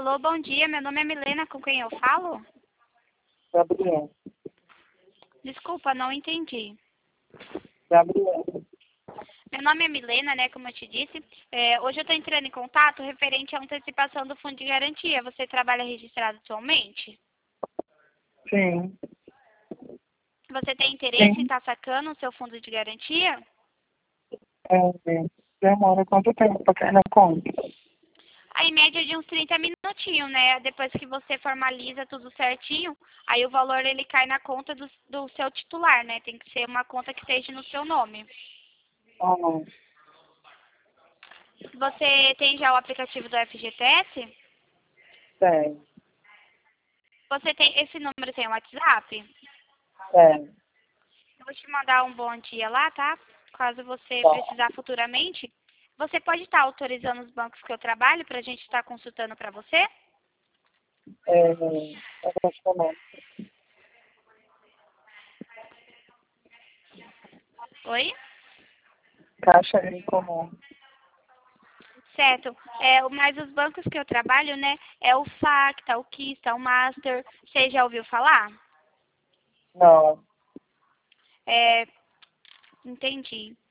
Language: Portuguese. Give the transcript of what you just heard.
Alô, bom dia. Meu nome é Milena, com quem eu falo? Gabriel. Desculpa, não entendi. Gabriel. Meu nome é Milena, né, como eu te disse. Hoje eu estou entrando em contato referente à antecipação do fundo de garantia. Você trabalha registrado atualmente? Sim. Você tem interesse em Sim. estar sacando o seu fundo de garantia? Demora quanto tempo para cair na conta? Aí, em média de uns 30 minutinhos, né? Depois que você formaliza tudo certinho, aí o valor ele cai na conta do seu titular, né? Tem que ser uma conta que esteja no seu nome. Ah, não. Você tem já o aplicativo do FGTS? Tem. Você tem esse número tem o WhatsApp? Tem. Eu vou te mandar um bom dia lá, tá? Caso você Tá. precisar futuramente. Você pode estar autorizando os bancos que eu trabalho para a gente estar consultando para você? É Caixa Econômica. Oi? Caixa Econômica. Certo. Mas os bancos que eu trabalho, né, é o Facta, o Kista, o Master. Você já ouviu falar? Não. É, entendi.